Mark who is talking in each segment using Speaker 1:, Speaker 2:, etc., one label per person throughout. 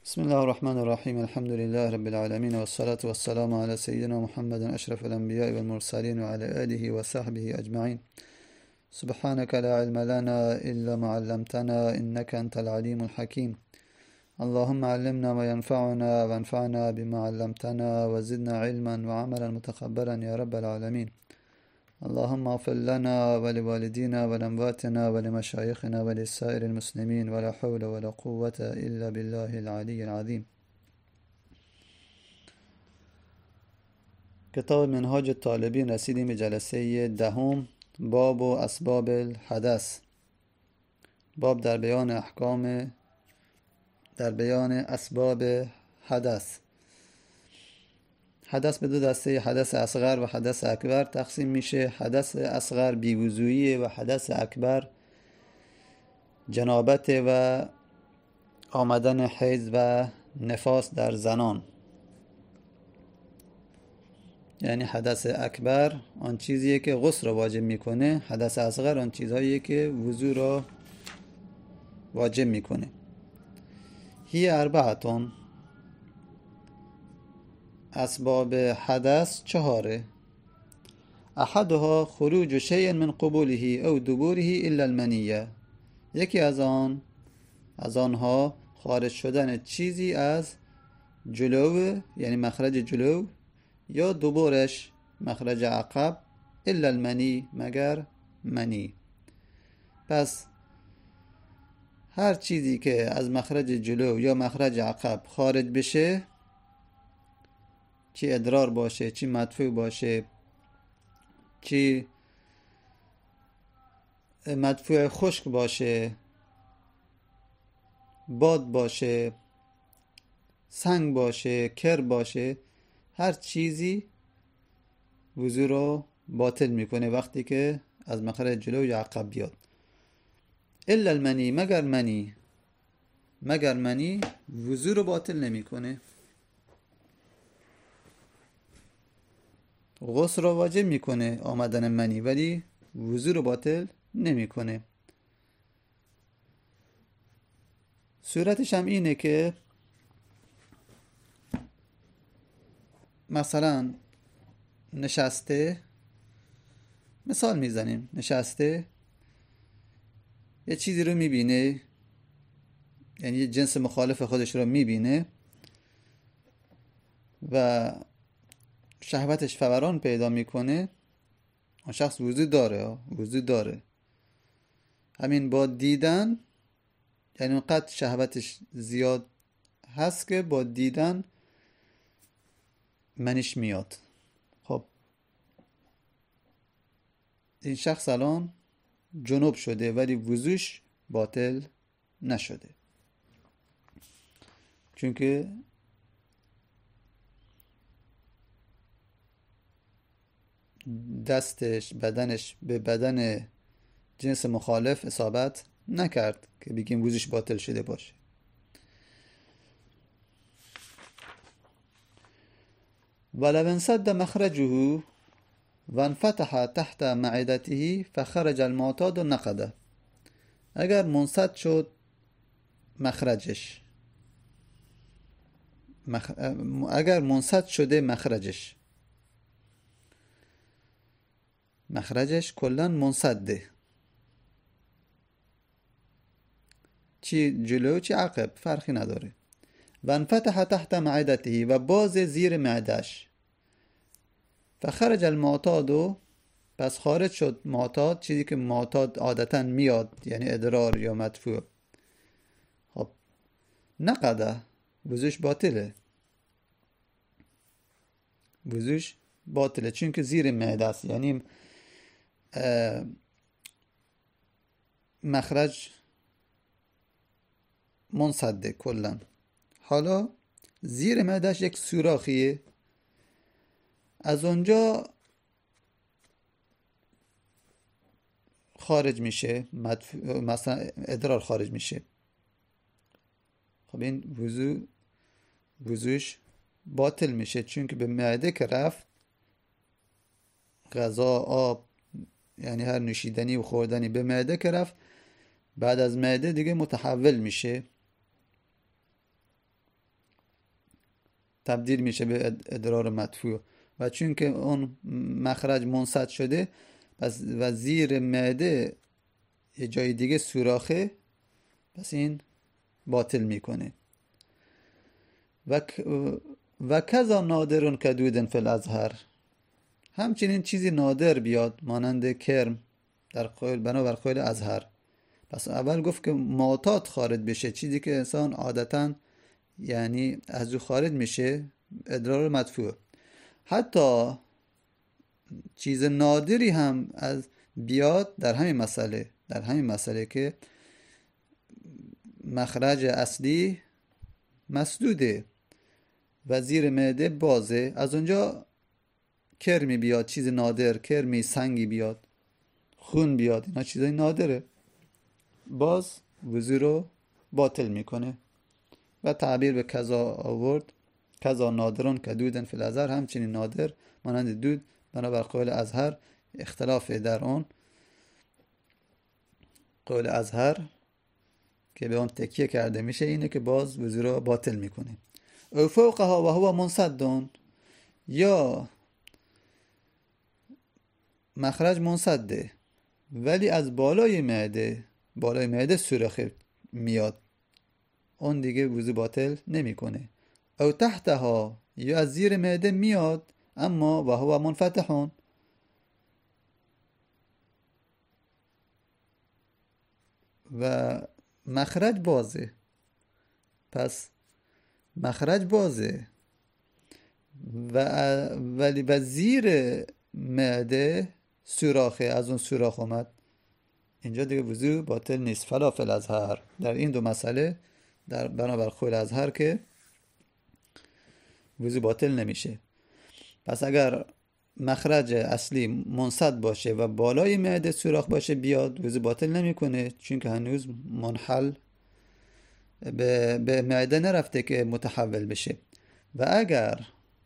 Speaker 1: بسم الله الرحمن الرحيم الحمد لله رب العالمين والصلاة والسلام على سيدنا محمد أشرف الأنبياء والمرسلين وعلى آله وصحبه أجمعين. سبحانك لا علم لنا إلا ما علمتنا إنك أنت العليم الحكيم. اللهم علمنا ما ينفعنا وانفعنا بما علمتنا وزدنا علما وعملا متقبلا يا رب العالمين. اللهم اغفر لنا ولوالدينا ولأمواتنا ولمشايخنا ولسائر المسلمين ولا حول ولا قوة إلا بالله العلي العظيم. کتاب منهاج الطالبین رسیدیم به جلسه دهم. باب و اسباب الحدث. باب در بیان احکام، در بیان اسباب حدث. حدث به دو دسته، حدث اصغر و حدث اکبر تقسیم میشه. حدث اصغر بیوضویی و حدث اکبر جنابت و آمدن حیض و نفاس در زنان. یعنی حدث اکبر آن چیزیه که غسل را واجب میکنه، حدث اصغر آن چیزهاییه که وضو را واجب میکنه. هی اربعتون، اسباب حدث چهاره. احدها خروج شیء من قبوله او دبوره الا المنیه. یکی از آنها خارج شدن چیزی از جلو، یعنی مخرج جلو، یا دبورش مخرج عقب، الا المنی، مگر منی. پس هر چیزی که از مخرج جلو یا مخرج عقب خارج بشه، چی ادرار باشه، چی مدفوع باشه، چی مدفوع خشک باشه، باد باشه، سنگ باشه، کر باشه، هر چیزی وضو رو باطل میکنه وقتی که از مخرج جلو یا عقب بیاد. الا المنی، مگر منی وضو رو باطل نمیکنه. غسل رو واجب میکنه آمدن منی، ولی وضو رو باطل نمیکنه. صورتش هم اینه که مثلا نشسته، مثال میزنیم، نشسته یه چیزی رو میبینه، یعنی یه جنس مخالف خودش رو میبینه و شهوتش فوران پیدا میکنه. اون شخص وضو داره. همین با دیدن، یعنی اونقدر شهوتش زیاد هست که با دیدن منش میاد. خب این شخص الان جنوب شده ولی وضوش باطل نشده، چون که دستش، بدنش به بدن جنس مخالف اصابت نکرد که بگیم وضوش باطل شده باشه. ولو انسد مخرجه وانفتح تحت معدته فخرج المعتاد نقده. اگر منسد شد مخرجش، اگر منسد شده مخرجش کلن منسده، چی جلو چی عقب فرقی نداره. و انفتح تحت معدته، و باز زیر معدش. فخرج المعتاد، پس خارج شد معتاد، چیزی که معتاد عادتا میاد، یعنی ادرار یا مدفوع. خب نقده، وضوش باطله، چون که زیر معده است، یعنی مخرج منسده کلن. حالا زیر معدهش یک سوراخیه، از اونجا خارج میشه، مثلا ادرار خارج میشه. خب این وضوش باطل میشه، چون که به معده که رفت، غذا، آب، یعنی هر نوشیدنی و خوردنی به معده که رفت، بعد از معده دیگه متحول میشه تبدیل میشه به ادرار مدفوع و چون که اون مخرج منسد شده و زیر معده یه جای دیگه سوراخه، پس این باطل میکنه. و کذا نادرون کدودن فی الازهر، همچنین چیزی نادر بیاد مانند کرم در قول بنابر قول ازهر. پس اول گفت که معتاد خارج بشه، چیزی که انسان عادتا یعنی از او خارج میشه، ادرار مدفوع. حتی چیز نادری هم از بیاد در همین مسئله که مخرج اصلی مسدوده و زیر معده بازه، از اونجا کرمی بیاد، چیز نادر، کرمی، سنگی بیاد، خون بیاد، اینا چیزای نادره، باز وضو رو باطل میکنه. و تعبیر به کذا آورد، کذا نادرون کدودن فی الازهر، همچنین نادر مانند دود بنابر قول ازهر. اختلاف در اون قول ازهر که به اون تکیه کرده میشه اینه که باز وضو رو باطل میکنه. او فوقها و هو منسدون، یا مخرج منسده ولی از بالای معده سوراخ میاد، اون دیگه وضو باطل نمیکنه. او تحتها، یا از زیر معده میاد اما و هو منفتحون، و مخرج بازه. پس مخرج بازه ولی و زیر معده سوراخه، از اون سوراخ اومد، اینجا دیگه وضو باطل نیست. فلا فی الازهر، در این دو مسئله در بنابر قول ازهر که وضو باطل نمیشه. پس اگر مخرج اصلی منسد باشه و بالای معده سوراخ باشه بیاد، وضو باطل نمیکنه، چون که هنوز منحل به معده نرفته که متحول بشه. و اگر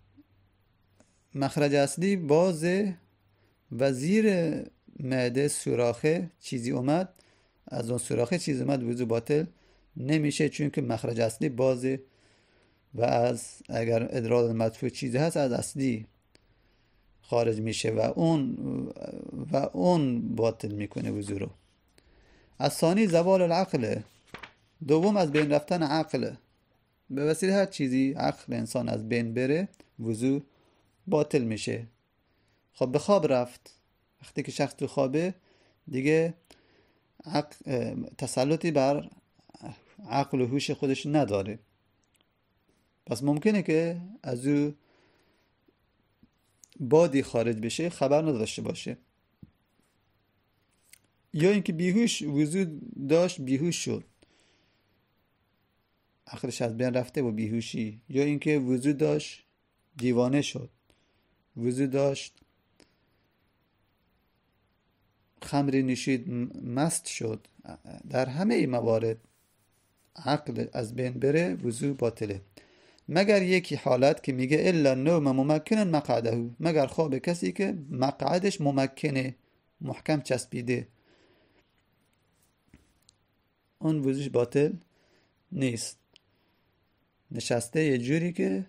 Speaker 1: مخرج اصلی بازه و زیر معده سوراخه چیزی اومد، از اون سوراخه چیزی اومد، وضو باطل نمیشه، چون که مخرج اصلی بازه و اگر ادرار مدفوع چیزی هست از اصلی خارج میشه و اون باطل میکنه وضو رو. از ثانی زوال العقل، دوم از بین رفتن عقل. به وسیله هر چیزی عقل انسان از بین بره وضو باطل میشه. خب به خواب رفت، وقتی که شخص تو خوابه دیگه تسلطی بر عقل و هوش خودش نداره، پس ممکنه که از او بادی خارج بشه خبر نداشته باشه، یا اینکه بیهوش وضو داشت بیهوش شد، عقلش از بین رفته و بیهوشی، یا اینکه وضو داشت دیوانه شد، وضو داشت خمری نوشید مست شد. در همه این موارد عقل از بین بره وضو باطله، مگر یکی حالت که میگه الا نوم ممکنن مقعده، مگر خواب کسی که مقعدش ممکنه، محکم چسبیده، اون وضوش باطل نیست. نشسته یه جوری که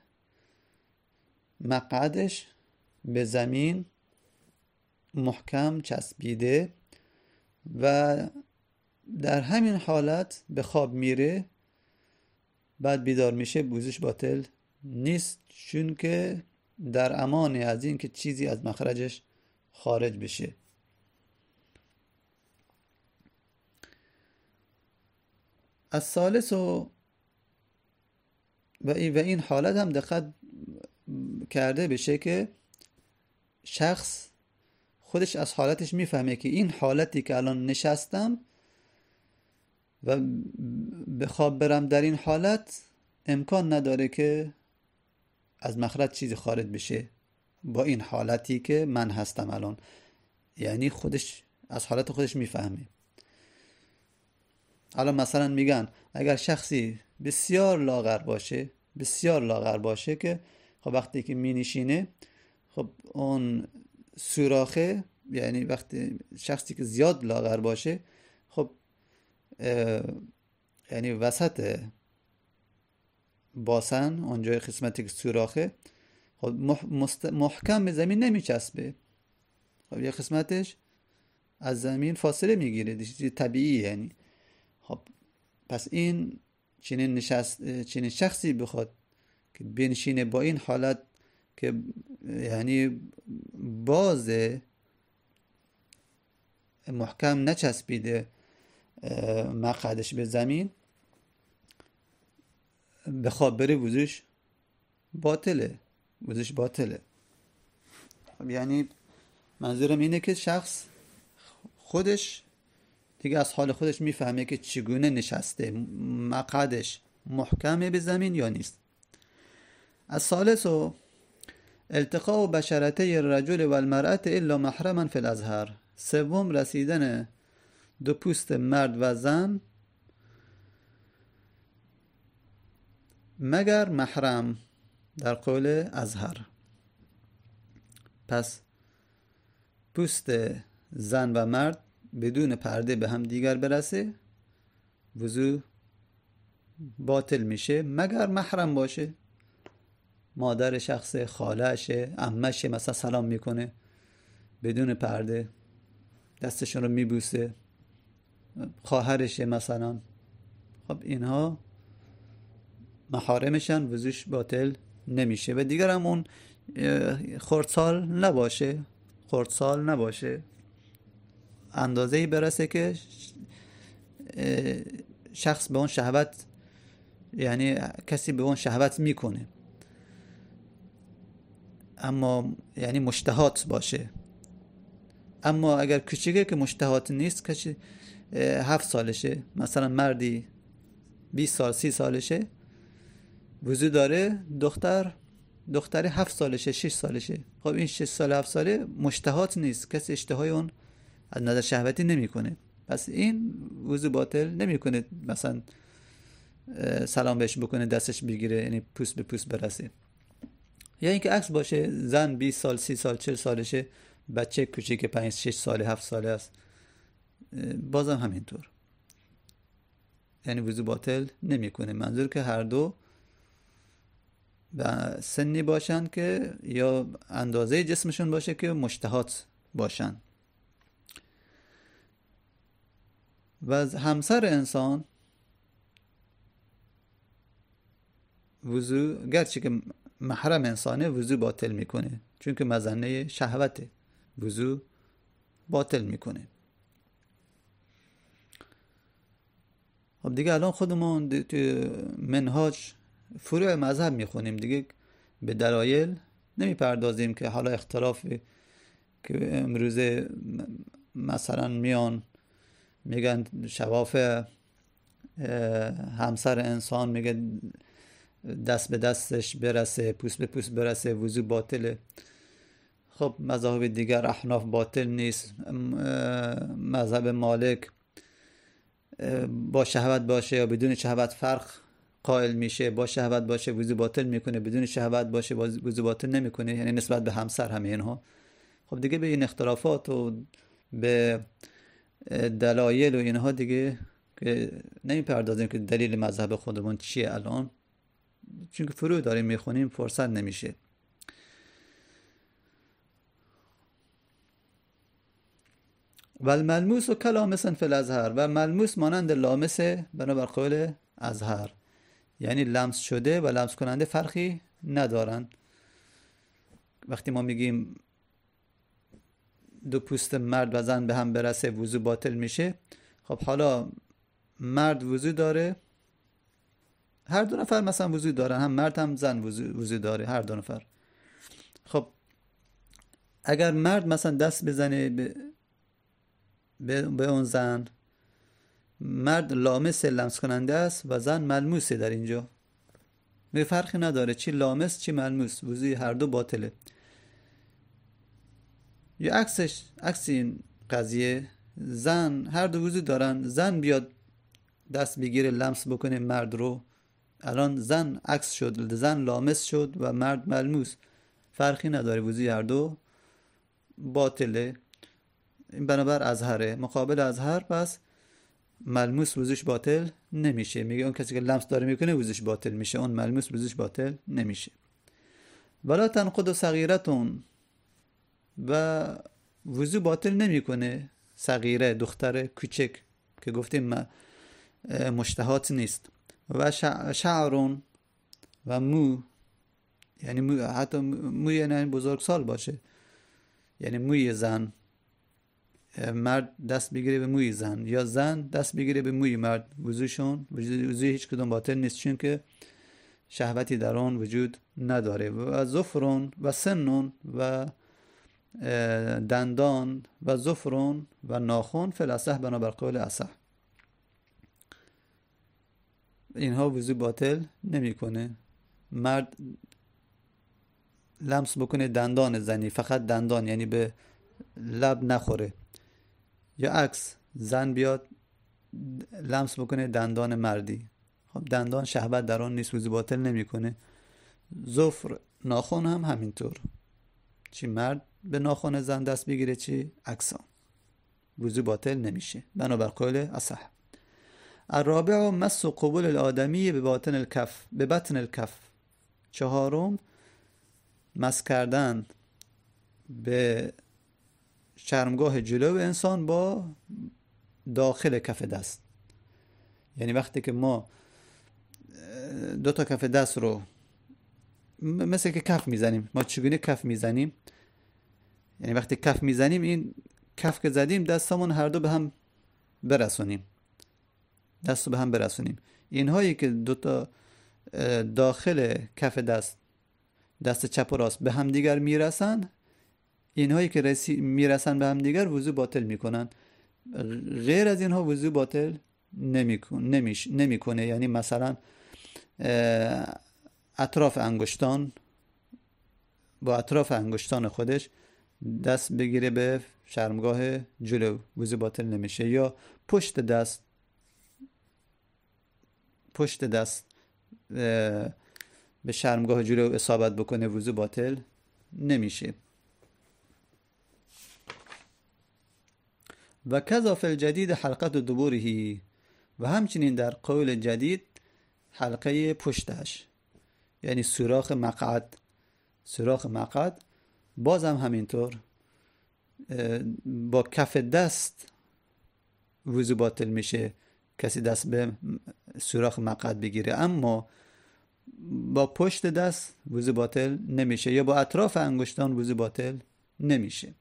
Speaker 1: مقعدش به زمین محکم چسبیده و در همین حالت به خواب میره، بعد بیدار میشه، وضوش باطل نیست، چون که در امان از این که چیزی از مخرجش خارج بشه. از ثالث و این حالت هم دقت کرده بشه که شخص خودش از حالتش میفهمه که این حالتی که الان نشستم و به خواب برم، در این حالت امکان نداره که از مخرج چیزی خارج بشه با این حالتی که من هستم الان. یعنی خودش از حالت خودش میفهمه. الان مثلا میگن اگر شخصی بسیار لاغر باشه که خب وقتی که می نشینه، خب اون سوراخه، یعنی وقتی شخصی که زیاد لاغر باشه، خب یعنی وسط باسن، اونجای قسمتی که سوراخه، خب محکم به زمین نمیچسبه. خب یه قسمتش از زمین فاصله میگیره، چیز طبیعی یعنی. خب پس این چنین شخصی بخواد که بنشینه با این حالت که یعنی بازه، محکم نچسبیده مقعدش به زمین، بخواد بره وضوش باطله. خب یعنی منظورم اینه که شخص خودش دیگه از حال خودش میفهمه که چگونه نشسته، مقعدش محکمه به زمین یا نیست. الثالث التقاء بشرتي الرجل والمرأة الا محرما في الازهر. سوم رسیدن دو پوست مرد و زن مگر محرم در قول ازهر. پس پوست زن و مرد بدون پرده به هم دیگر برسه، وضو باطل میشه مگر محرم باشه. مادر شخص، خالهشه، عمشه مثلا سلام میکنه بدون پرده، دستشون رو میبوسه، خواهرشه مثلا، خب اینها محارمشن، وضوش باطل نمیشه. و دیگر هم اون خردسال نباشه، اندازه‌ای برسه که شخص به اون شهوت، یعنی کسی به اون شهوت میکنه، اما یعنی مشتهات باشه. اما اگر کوچیکه که مشتهات نیست، کسی 7 سالشه مثلا، مردی 20 سال 30 سالشه وضو داره، دختری 7 سالشه 6 سالشه، خب این 6 سال 7 ساله مشتهات نیست، کسی اشتهای اون از نظر شهوتی نمیکنه، پس این وضو باطل نمیکنه مثلا سلام بهش بکنه، دستش بگیره، یعنی پوست به پوست برسه. یا اینکه عکس باشه، زن 20 سال 30 سال 40 سالشه، بچه کوچیک 5 6 ساله 7 ساله است، بازم همینطور، یعنی وضو باطل نمیکنه. منظور که هر دو و سنی باشن که یا اندازه جسمشون باشه که مشتهات باشن. و همسر انسان وضو، گرچه که محرم انسانه، وضو باطل میکنه، چون که مظنه شهوته، وضو باطل میکنه. خب دیگه الان خودمون تو منهاج فروع مذهب میخونیم دیگه، به دلایل نمیپردازیم که حالا اختلافی که امروزه مثلا میان میگن شواف همسر انسان میگه دست به دستش برسه، پوست به پوست برسه، وضو باطله. خب مذاهب دیگر احناف باطل نیست، مذهب مالک با شهوت باشه یا بدون شهوت فرق قائل میشه، با شهوت باشه وضو باطل میکنه، بدون شهوت باشه وضو باطل نمیکنه، یعنی نسبت به همسر همه اینها. خب دیگه به این اختلافات و به دلایل و اینها دیگه نمیپردازیم که دلیل مذهب خودمون چیه الان، چون که فروع داریم میخونیم فرصت نمیشه. و الملموس و کلامسن فی الازهر، و ملموس مانند لامسه بنابر قول ازهر، یعنی لمس شده و لمس کننده فرقی ندارن. وقتی ما میگیم دو پوست مرد و زن به هم برسه وضو باطل میشه، خب حالا مرد وضو داره، هر دو نفر مثلا وضو دارن، هم مرد هم زن وضو داره، هر دو نفر. خب اگر مرد مثلا دست بزنه به اون زن، مرد لامس لمس کننده است و زن ملموسه، در اینجا به فرقی نداره چی لامس چی ملموس، وضوی هر دو باطله. یا عکس این قضیه، زن هر دو وضو دارن، زن بیاد دست بگیره لمس بکنه مرد رو، الان زن عکس شد، زن لامس شد و مرد ملموس، فرقی نداره، وضوی هر دو باطله. این بنابر ازهره، مقابل ازهر. پس ملموس وضوش باطل نمیشه. میگه اون کسی که لمس داره میکنه وضوش باطل میشه، اون ملموس وضوش باطل نمیشه. ولا تنقض صغیرتون، و وضو باطل نمیکنه صغیره، دختر کوچک که گفتیم مشتهات نیست. و شعرون، و مو، یعنی مو، حتی موی یعنی بزرگسال باشه، یعنی موی زن، مرد دست بگیره به موی زن یا زن دست بگیره به موی مرد، وضوی هیچ کدوم باطل نیست، چون که شهوتی در آن وجود نداره. و ظفرون و سنون و دندان و ظفرون و ناخن فالاصح، بنابر قول اصح، اینها وضو باطل نمیکنه. مرد لمس بکنه دندان زنی، فقط دندان، یعنی به لب نخوره، یا عکس، زن بیاد لمس بکنه دندان مردی، خب دندان شهوت در آن نیست، وضو باطل نمیکنه. ظفر، ناخن هم همینطور، چی مرد به ناخن زن دست بگیره چی عکسان، وضو باطل نمیشه بنابر قول اصح. الرابع مس قبول الآدمی به باطن الکف، به بطن الکف. چهارم مس کردن به شرمگاه جلو انسان با داخل کف دست. یعنی وقتی که ما دو تا کف دست رو مثل که کف میزنیم، ما چگونه کف میزنیم؟ یعنی وقتی کف میزنیم، این کف که زدیم دستمون هر دو به هم برسونیم، دست رو به هم برسونیم. اینهایی که دو تا داخل کف دست چپ و راست به هم دیگر میرسن، اینهایی که میرسن به هم دیگر وضو باطل میکنن. غیر از اینها وضو باطل نمیکنه. یعنی مثلا اطراف انگشتان، با اطراف انگشتان خودش دست بگیره به شرمگاه جلو، وضو باطل نمیشه. یا پشت دست به شرمگاه جلو اصابت بکنه، وضو باطل نمیشه. و کذا فی الجدید حلقت دبوره، و همچنین در قول جدید حلقه پشتش، یعنی سوراخ مقعد بازم همینطور با کف دست وضو باطل میشه، کسی دست به سوراخ مقعد بگیره، اما با پشت دست وضو باطل نمیشه، یا با اطراف انگشتان وضو باطل نمیشه.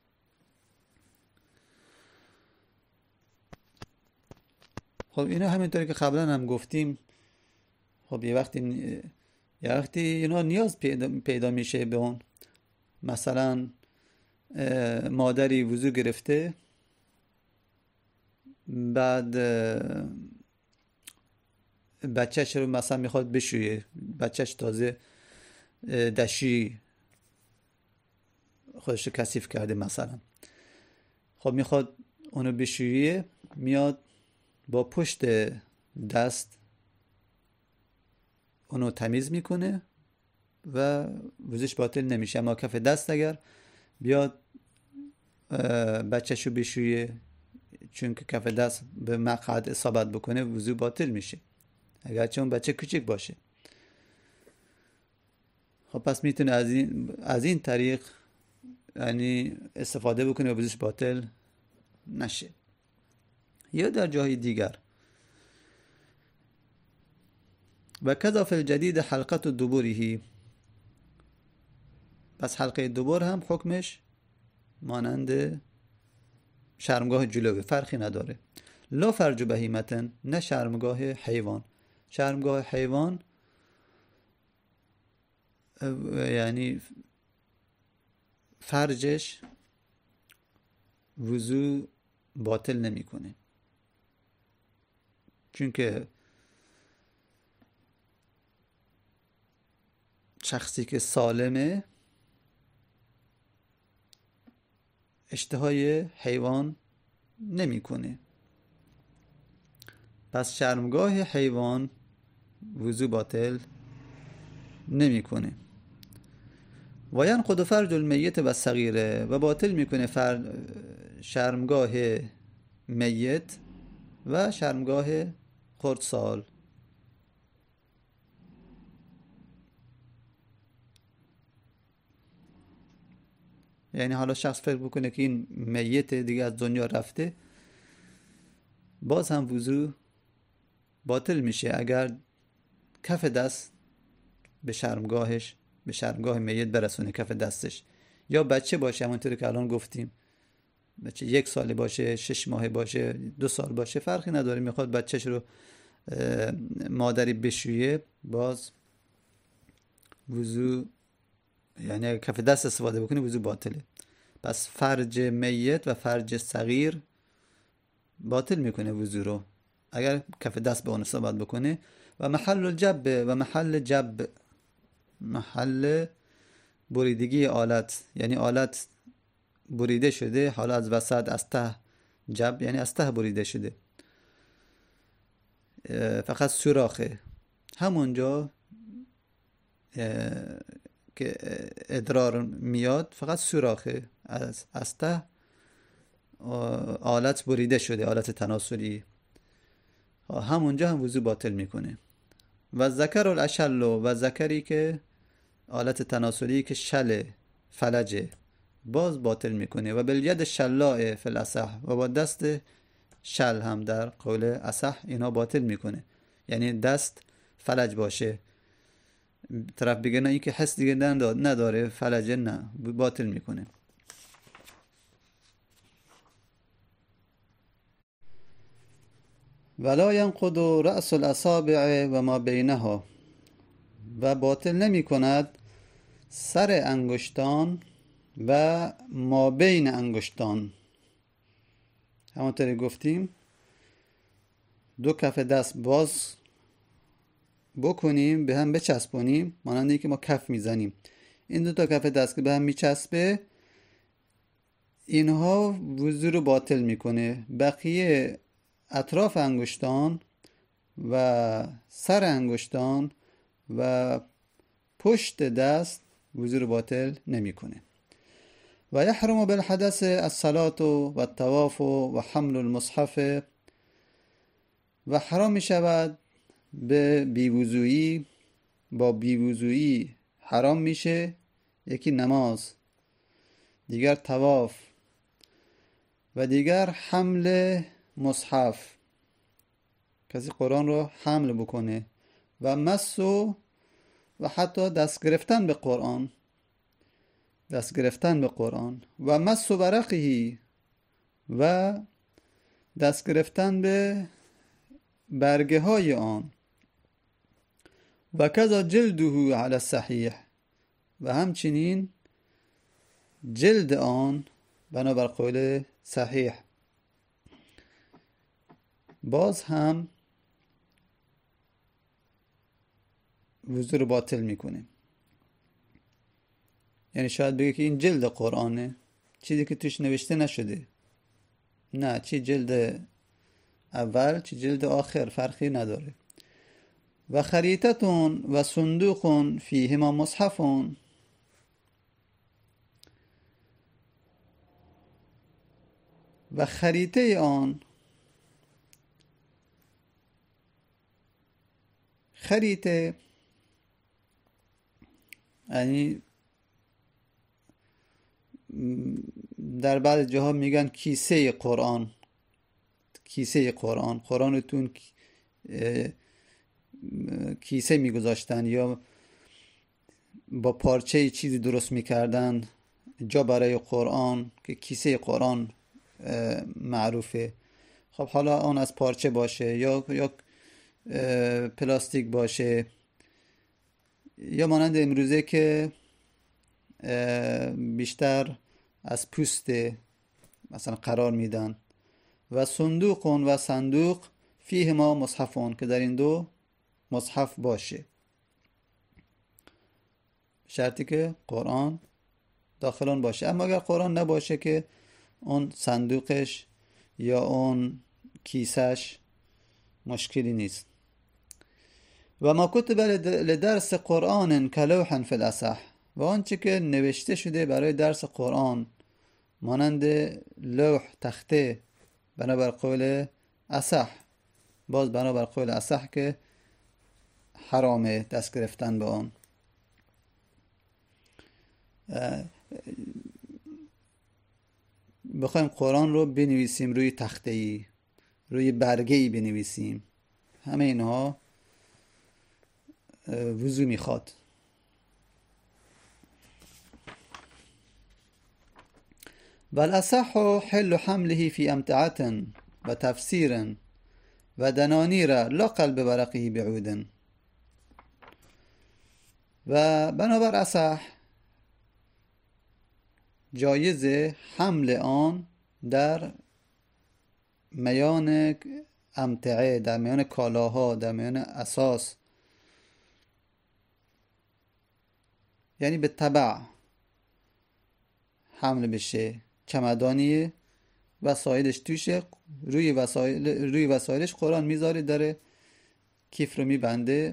Speaker 1: خب اینا همینطوری که قبلا هم گفتیم، خب یه وقتی اینا نیاز پیدا میشه به اون. مثلا مادری وضو گرفته، بعد بچهش رو مثلا میخواد بشویه، بچهش تازه دشی خودش رو کثیف کرده مثلا، خب میخواد اونو بشویه، میاد با پشت دست اونو تمیز میکنه و وضوش باطل نمیشه. اما کف دست اگر بیاد بچه‌شو بشویه، چون که کف دست به مقعد اصابت بکنه، وضو باطل میشه، اگرچه اون بچه کوچک باشه. خب پس میتونه از این طریق یعنی استفاده بکنه و وضوش باطل نشه. یا در جای دیگر و کذا فی الجدید حلقت دبوره، پس حلقه دبر هم حکمش مانند شرمگاه جلوه، فرقی نداره. لا فرج بهیمتن، نه شرمگاه حیوان. شرمگاه حیوان یعنی فرجش وضو باطل نمیکنه، چون که شخصی که سالمه اشتهای حیوان نمیکنه، پس شرمگاه حیوان وضو باطل نمیکنه. و ینقض فرج المیت و صغیره، و باطل میکنه شرمگاه میت و شرمگاه خردسال. یعنی حالا شخص فکر بکنه که این میت دیگه از دنیا رفته، باز هم وضو باطل میشه اگر کف دست به شرمگاه میت برسونه، کف دستش. یا بچه باشه، همونطوری که الان گفتیم، بچه 1 ساله باشه، 6 ماهه باشه، 2 سال باشه، فرقی نداره، میخواد بچهش رو مادری بشویه، باز وضو، یعنی اگر کف دست استفاده بکنه وضو باطله. پس فرج میت و فرج صغیر باطل میکنه وضو رو اگر کف دست به اون استفاده بکنه. و محل الجب و محل بریدگی آلت، یعنی آلت بریده شده، حالا از وسط، از ته، جب یعنی از ته بریده شده، فقط سوراخه، همونجا که ادرار میاد فقط سوراخه، از ته آلت بریده شده، آلت تناسلی، همونجا هم وضو باطل میکنه. و ذکر الاشل، و ذکری که آلت تناسلی که فلجه، باز باطل میکنه. و بالید شلاء فی الاصح، و با دست شل هم در قول اصح اینا باطل میکنه. یعنی دست فلج باشه، طرف بگه نه این که حس دیگه نداره، فلجه، نه، باطل میکنه. ولا ينقض رأس الاصابع و ما بینها، و باطل نمی کند سر انگشتان و ما بین انگشتان. همونطوری گفتیم 2 کف دست باز بکنیم، به هم بچسبونیم، مانند اینکه ما کف میزنیم. این 2 تا کف دست که به هم میچسبه، اینها وضو رو باطل میکنه. بقیه اطراف انگشتان و سر انگشتان و پشت دست وضو رو باطل نمیکنه. و یحرم بالحدث الصلاة و الطواف و حمل المصحف، و حرام می شود به بیوضویی، با بیوضویی حرام میشه، یکی نماز، دیگر طواف و دیگر حمل مصحف، کسی قرآن رو حمل بکنه، و مس و حتی دست گرفتن به قرآن، و مس ورقه، و دست گرفتن به برگه های آن، و کذا جلده علی الصحیح، و همچنین جلد آن بنابر قول صحیح، باز هم وضو رو باطل میکنه. یعنی شاید بگه که این جلد قرآنه، چیزی که توش نوشته نشده، نه، چی جلد اول چی جلد آخر فرقی نداره. و خریطتون و صندوقون فیهما مصحفون، و خریطه آن، خریطه یعنی در بعض جاها میگن کیسه قرآن، قرآن رو تون کیسه میگذاشتن یا با پارچه چیزی درست میکردن جا برای قرآن که کیسه قرآن معروفه. خب حالا آن از پارچه باشه یا پلاستیک باشه، یا مانند امروزه که بیشتر از پوست مثلا قرار میدن. و صندوقون و صندوق فیه ما مصحفون، که در این 2 مصحف باشه، شرطی که قرآن داخل اون باشه. اما اگر قرآن نباشه که اون صندوقش یا اون کیسش مشکلی نیست. و ما کتب لدرس قرآن کلوحا فی الاصح، و آنچه که نوشته شده برای درس قرآن مانند لوح، تخته، بنابر قول اصح، باز بنابر قول اصح که حرامه دست گرفتن به آن. بخوایم قرآن رو بنویسیم روی تخته‌ای، روی برگه‌ای بنویسیم، همه اینها وضو میخواد. والاصح حل حمله في امتعة و تفسیر و دنانیر لا قلب ورقه بعود. و بنابر اصح جایز حمل آن در میان امتعه، در میان کالاها، در میان اساس، یعنی به تبع حمل بشه. چمدانی وسایلش توشه، روی وسایلش قرآن میذاره، داره کیف رو میبنده،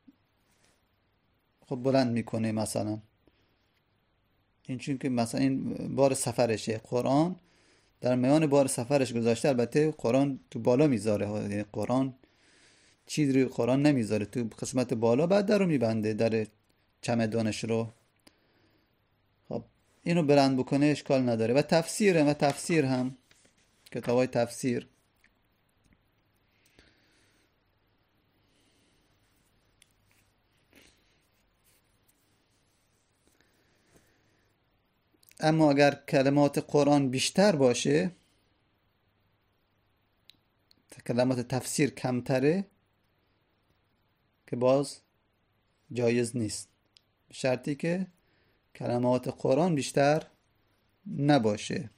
Speaker 1: خب بلند میکنه مثلا. این چون که مثلا این بار سفرشه، قرآن در میان بار سفرش گذاشته. البته قرآن تو بالا میذاره، یعنی قرآن چیز روی قرآن نمیذاره تو قسمت بالا، بعد در رو میبنده، در چمدانش رو. خب اینو بلند بکنه اشکال نداره. و تفسیر هم، کتابای تفسیر، اما اگر کلمات قرآن بیشتر باشه، کلمات تفسیر کمتره، که باز جایز نیست، به شرطی که کلمات قرآن بیشتر نباشه.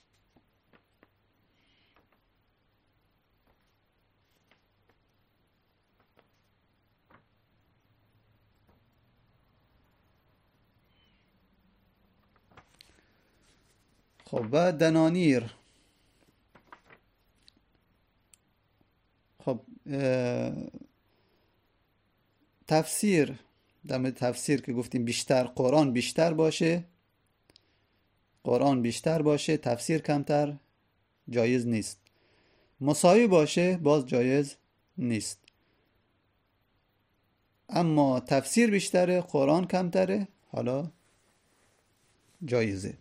Speaker 1: خب و دنانیر. خب تفسیر، در مورد تفسیر که گفتیم بیشتر قرآن بیشتر باشه، تفسیر کمتر، جایز نیست. مساوی باشه باز جایز نیست. اما تفسیر بیشتره، قرآن کمتره، حالا جایزه.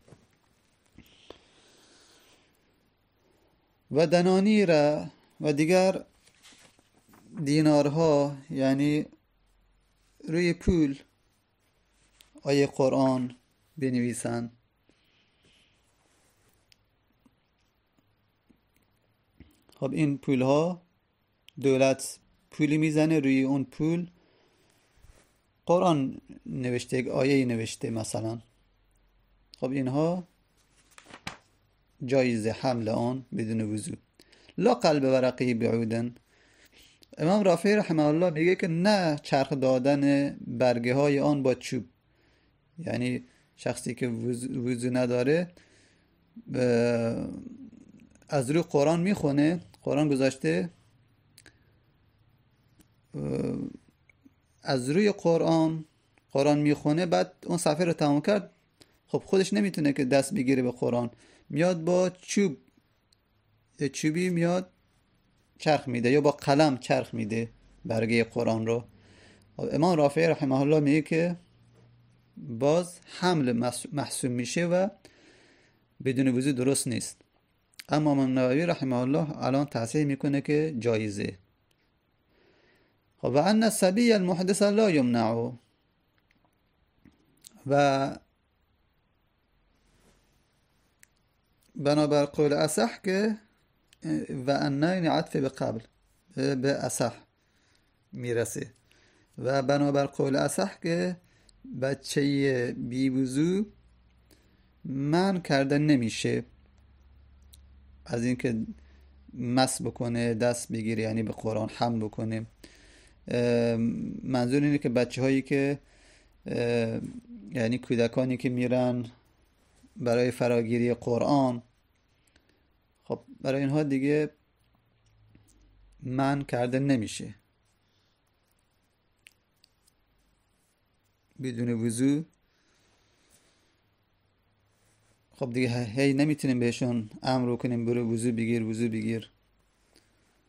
Speaker 1: و دنانیر و دیگر دینارها، یعنی روی پول آیه قرآن بنویسن. خب این پول ها، دولت پولی میزنه، روی اون پول قرآن نوشته، یک آیه نوشته مثلا. خب اینها جایزه حمل آن بدون وضو. لا قلب ورقی بعودن. امام رافعی رحمه الله میگه که نه چرخ دادن برگه های آن با چوب، یعنی شخصی که وضو نداره از روی قرآن میخونه، قرآن گذاشته، از روی قرآن میخونه، بعد اون صفحه رو تمام کرد، خب خودش نمیتونه که دست بگیره به قرآن، میاد با چوبی میاد چرخ میده، یا با قلم چرخ میده برگه قرآن رو. امام رافعی رحمه الله میگه که باز حمل محسوب میشه و بدون وضو درست نیست. اما امام نووی رحمه الله الان تصحیح میکنه که جایزه. خب و ان الصبی المحدث لا یمنع. و بنابر قول اصح که و ان این عطف به قبل به اصح میرسه، و بنابر قول اصح که بچه بی وضو من کردن نمیشه از اینکه مس بکنه، دست بگیره، یعنی به قرآن حمل بکنه. منظور اینه که بچه هایی که یعنی کودکانی که میرن برای فراگیری قرآن، خب برای اینها دیگه من کرده نمیشه بدون وضو. خب دیگه هی نمیتونیم بهشون امر کنیم برو وضو بگیر.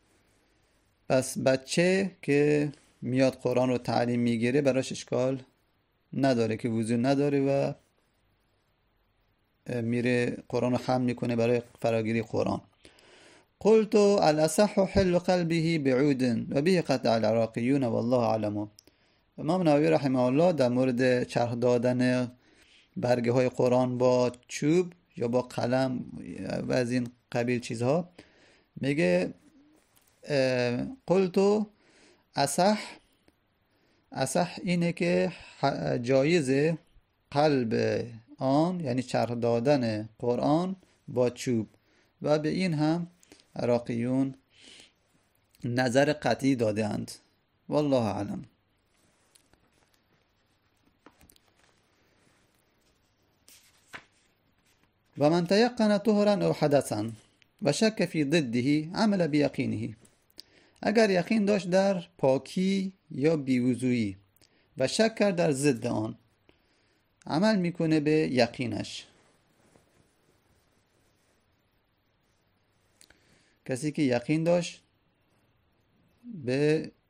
Speaker 1: پس بچه که میاد قرآن رو تعلیم میگیره براش اشکال نداره که وضو نداره و میره قرآن رو حمل میکنه برای فراگیری قرآن. قلت الاصح حل قلبه بعود و به قطع العراقیون والله اعلم. امام نووی رحمه الله در مورد چرخ دادن برگه های قرآن با چوب یا با قلم و از این قبیل چیزها میگه قلتو اصح اینه که جایز قلب آن یعنی چرخ دادن قرآن با چوب و به این هم عراقیون نظر قطعی دادند والله اعلم. و من تيقن طهرا او حدثا و شک فی ضده عمل بیقینه. اگر یقین داشت در پاکی یا بیوضویی و شک کرد در ضد آن، عمل میکنه به یقینش. کسی که یقین داشت به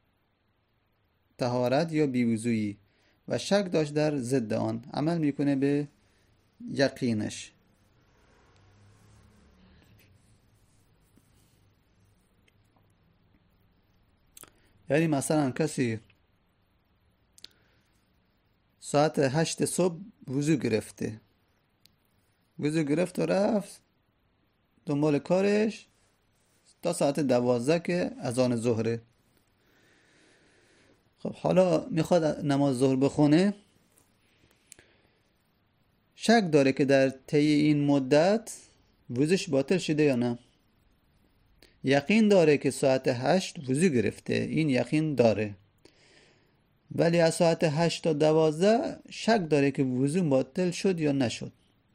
Speaker 1: طهارت یا بیوضویی و شک داشت در ضد آن، عمل میکنه به یقینش. یعنی مثلا کسی ساعت 8 صبح وضو گرفت و رفت دنبال کارش تا ساعت 12 که اذان ظهره. خب حالا میخواد نماز ظهر بخونه، شک داره که در طی این مدت وضوش باطل شده یا نه. یقین داره که ساعت 8 وضو گرفته، این یقین داره، ولی از ساعت 8 تا 12 شک داره که وضو باطل شد یا نشد.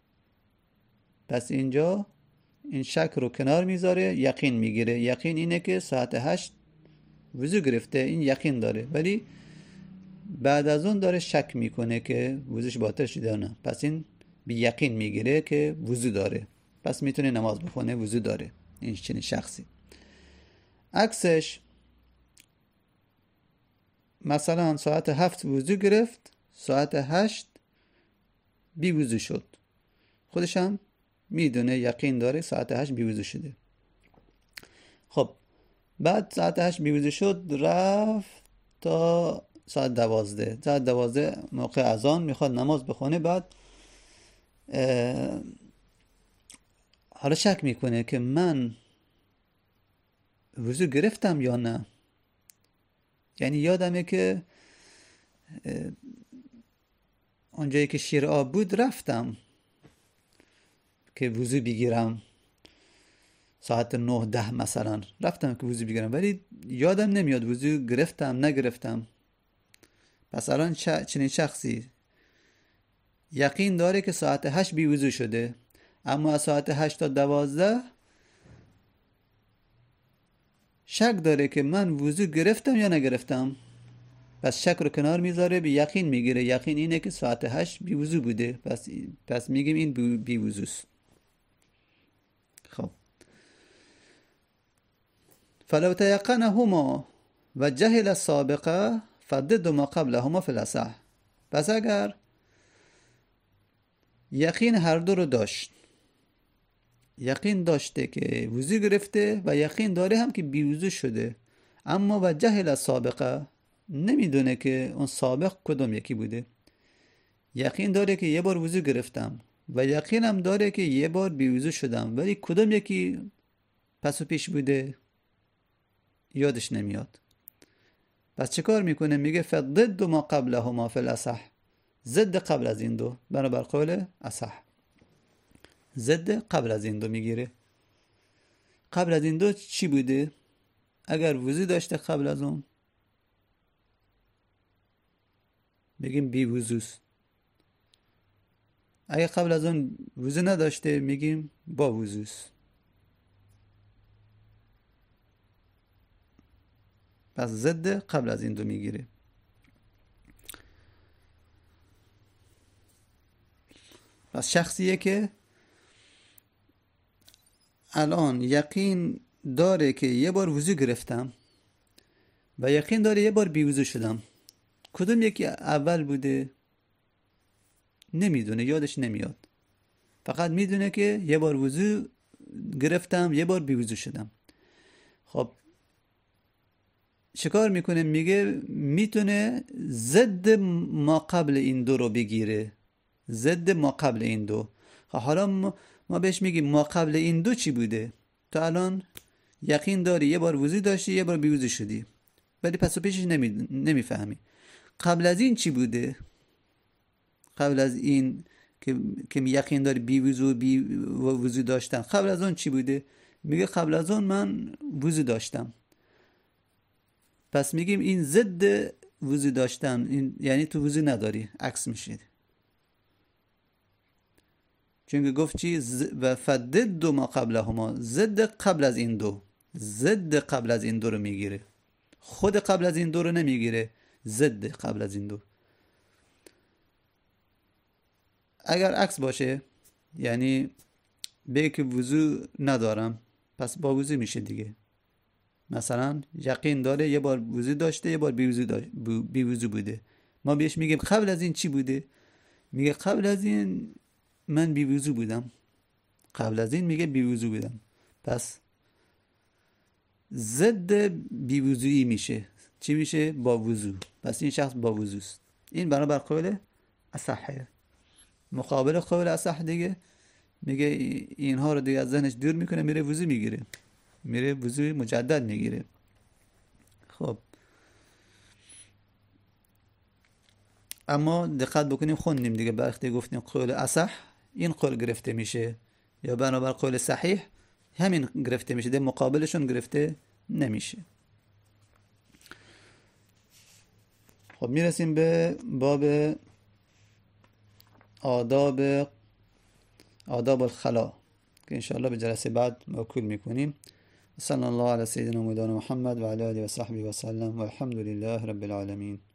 Speaker 1: پس اینجا این شک رو کنار میذاره، یقین میگیره. یقین اینه که ساعت 8 وضو گرفته، این یقین داره، ولی بعد از اون داره شک میکنه که وضوش باطل شده یا نه. پس این بی یقین میگیره که وضو داره، پس میتونه نماز بخونه، وضو داره. این چنین شخصی. عکسش مثلا ساعت 7 وضو گرفت، ساعت 8 بی وضو شد، خودش هم میدونه، یقین داره ساعت 8 بی وضو شده. خب بعد ساعت 8 بی وضو شد، رفت تا ساعت 12. ساعت 12 موقع اذان میخواد نماز بخونه. بعد حالا شک میکنه که من وضو گرفتم یا نه. یعنی یادمه که اونجایی که شیر آب بود رفتم که وضو بگیرم، ساعت 9-10 مثلا رفتم که وضو بگیرم، ولی یادم نمیاد وضو گرفتم نگرفتم. پس الان چنین شخصی یقین داره که ساعت 8 بی وضو شده، اما از ساعت 8 تا 12 شک داره که من وضو گرفتم یا نگرفتم. پس شک رو کنار میذاره، به یقین میگیره. یقین اینه که ساعت 8 بی وضو بوده، پس میگیم این بی وضوست. خب فلو تيقنهما و جهل السابقه فضد ما قبلهما فی الاصح. پس اگر یقین هر دو رو داشت، یقین داشته که وضو گرفته و یقین داره هم که بی وضو شده، اما و جهل السابقه، نمیدونه که اون سابق کدوم یکی بوده. یقین داره که یه بار وضو گرفتم و یقینم داره که یه بار بی وضو شدم، ولی کدوم یکی پس و پیش بوده یادش نمیاد. پس چه کار میکنه؟ میگه فضد ما قبلهما فی الاصح، ضد قبل از این دو، بنابر قول اصح ضد قبل از این دو میگیره. قبل از این دو چی بوده؟ اگر وضو داشته قبل از اون میگیم بی وضوست. اگر قبل از اون وضو نداشته میگیم با وضوست. پس ضد قبل از این دو میگیره. پس شخصیه که الان یقین داره که یه بار وضو گرفتم و یقین داره یه بار بیوضو شدم. کدوم یکی اول بوده نمیدونه، یادش نمیاد، فقط میدونه که یه بار وضو گرفتم، یه بار بیوضو شدم. خب چیکار میکنه؟ میگه میتونه ضد ما قبل این دو رو بگیره، ضد ما قبل این دو. خب حالا ما بهش میگیم ما قبل این دو چی بوده؟ تا الان یقین داری یه بار وضو داشتی، یه بار بیوضو شدی، ولی پس و پیشش نمیفهمی. قبل از این چی بوده؟ قبل از این که یقین داری وضو داشتم، قبل از اون چی بوده؟ میگه قبل از اون من وضو داشتم. پس میگیم این ضد وضو داشتن، این یعنی تو وضو نداری، عکس میشه. چون گفت چی؟ و فضد ما قبلهما، ضد قبل از این دو، ضد قبل از این دو رو میگیره، خود قبل از این دو رو نمیگیره، ضد قبل از این دو. اگر عکس باشه یعنی بگه که وضو ندارم، پس با وضو میشه دیگه. مثلا یقین داره یه بار وضو داشته، یه بار بیوضو بوده، ما بهش میگیم قبل از این چی بوده؟ میگه قبل از این من بیوضو بودم، قبل از این میگه بیوضو بودم، پس ضد بیوضویی میشه. چی میشه؟ با وضو. پس این شخص با وضوست. این بنابر قول اصحه. مقابل قول اصح دیگه میگه اینها رو دیگه از ذهنش دور میکنه، میره وضو میگیره، میره وضو مجدد میگیره. خب اما دقت بکنیم، خوندیم دیگه، وقتی گفتیم قول اصح این قول گرفته میشه، یا بنابر قول صحیح همین گرفته میشه، ده مقابلشون گرفته نمیشه. خب میرسیم به باب آداب الخلا که انشاءالله به جلسه بعد موکول میکنیم. صلی الله علی سیدنا مولانا محمد و علی آله و صحبه و سلم و الحمد لله رب العالمین.